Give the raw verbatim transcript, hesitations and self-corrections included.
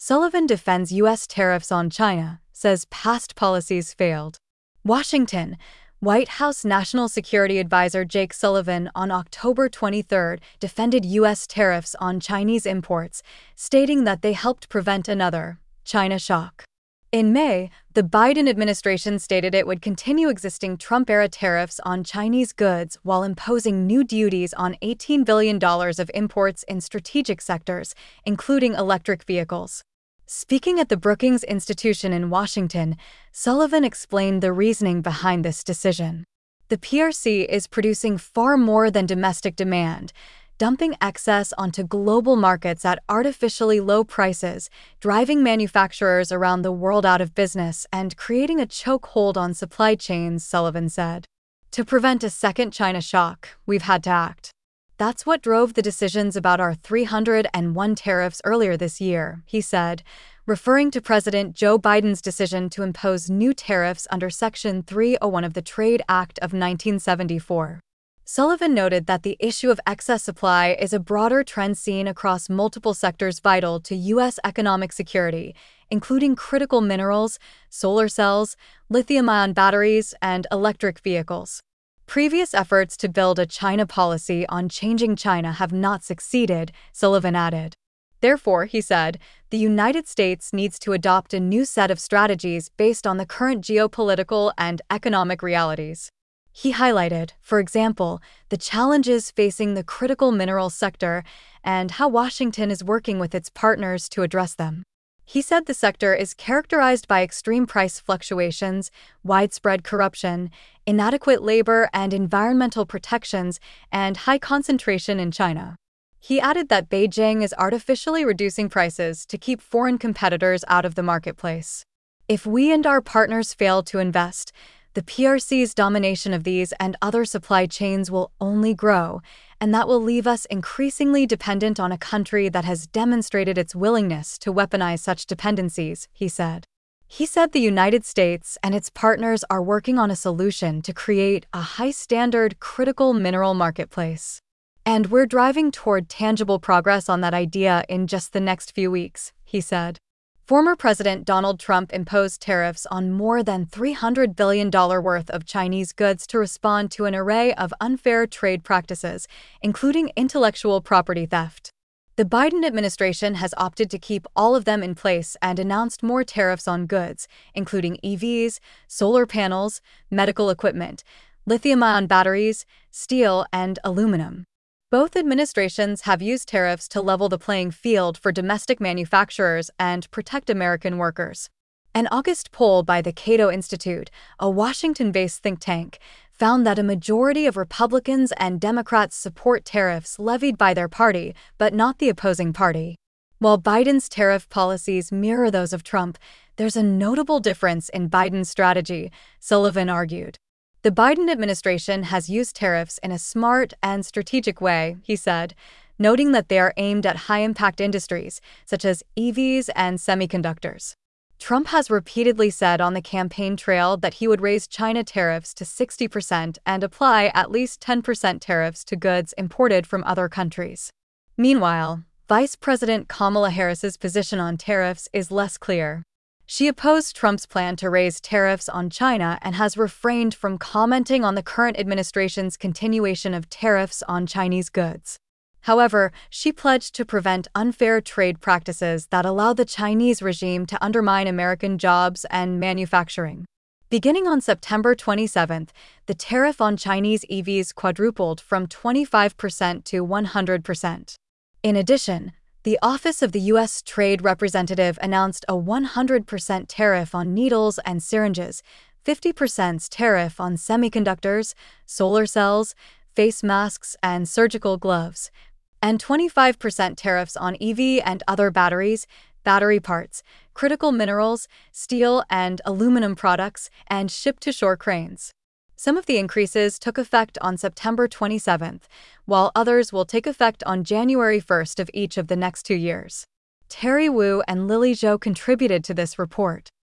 Sullivan defends U S tariffs on China, says past policies failed. Washington. White House National Security Advisor Jake Sullivan on October twenty-third defended U S tariffs on Chinese imports, stating that they helped prevent another China shock. In May, the Biden administration stated it would continue existing Trump-era tariffs on Chinese goods while imposing new duties on eighteen billion dollars of imports in strategic sectors, including electric vehicles. Speaking at the Brookings Institution in Washington, Sullivan explained the reasoning behind this decision. The P R C is producing far more than domestic demand, dumping excess onto global markets at artificially low prices, driving manufacturers around the world out of business and creating a chokehold on supply chains, Sullivan said. To prevent a second China shock, we've had to act. That's what drove the decisions about our three hundred one tariffs earlier this year, he said, referring to President Joe Biden's decision to impose new tariffs under Section three oh one of the Trade Act of nineteen seventy-four. Sullivan noted that the issue of excess supply is a broader trend seen across multiple sectors vital to U S economic security, including critical minerals, solar cells, lithium-ion batteries, and electric vehicles. Previous efforts to build a China policy on changing China have not succeeded, Sullivan added. Therefore, he said, the United States needs to adopt a new set of strategies based on the current geopolitical and economic realities. He highlighted, for example, the challenges facing the critical minerals sector and how Washington is working with its partners to address them. He said the sector is characterized by extreme price fluctuations, widespread corruption, inadequate labor and environmental protections, and high concentration in China. He added that Beijing is artificially reducing prices to keep foreign competitors out of the marketplace. If we and our partners fail to invest, the P R C's domination of these and other supply chains will only grow, and that will leave us increasingly dependent on a country that has demonstrated its willingness to weaponize such dependencies, he said. He said the United States and its partners are working on a solution to create a high-standard critical mineral marketplace. And we're driving toward tangible progress on that idea in just the next few weeks, he said. Former President Donald Trump imposed tariffs on more than three hundred billion dollars worth of Chinese goods to respond to an array of unfair trade practices, including intellectual property theft. The Biden administration has opted to keep all of them in place and announced more tariffs on goods, including E Vs, solar panels, medical equipment, lithium-ion batteries, steel, and aluminum. Both administrations have used tariffs to level the playing field for domestic manufacturers and protect American workers. An August poll by the Cato Institute, a Washington-based think tank, found that a majority of Republicans and Democrats support tariffs levied by their party, but not the opposing party. While Biden's tariff policies mirror those of Trump, there's a notable difference in Biden's strategy, Sullivan argued. The Biden administration has used tariffs in a smart and strategic way, he said, noting that they are aimed at high-impact industries, such as E Vs and semiconductors. Trump has repeatedly said on the campaign trail that he would raise China tariffs to sixty percent and apply at least ten percent tariffs to goods imported from other countries. Meanwhile, Vice President Kamala Harris's position on tariffs is less clear. She opposed Trump's plan to raise tariffs on China and has refrained from commenting on the current administration's continuation of tariffs on Chinese goods. However, she pledged to prevent unfair trade practices that allow the Chinese regime to undermine American jobs and manufacturing. Beginning on September twenty-seventh, the tariff on Chinese E Vs quadrupled from twenty-five percent to one hundred percent. In addition, the Office of the U S Trade Representative announced a one hundred percent tariff on needles and syringes, fifty percent tariff on semiconductors, solar cells, face masks, and surgical gloves, and twenty-five percent tariffs on E V and other batteries, battery parts, critical minerals, steel and aluminum products, and ship-to-shore cranes. Some of the increases took effect on September twenty-seventh, while others will take effect on January first of each of the next two years. Terry Wu and Lily Zhou contributed to this report.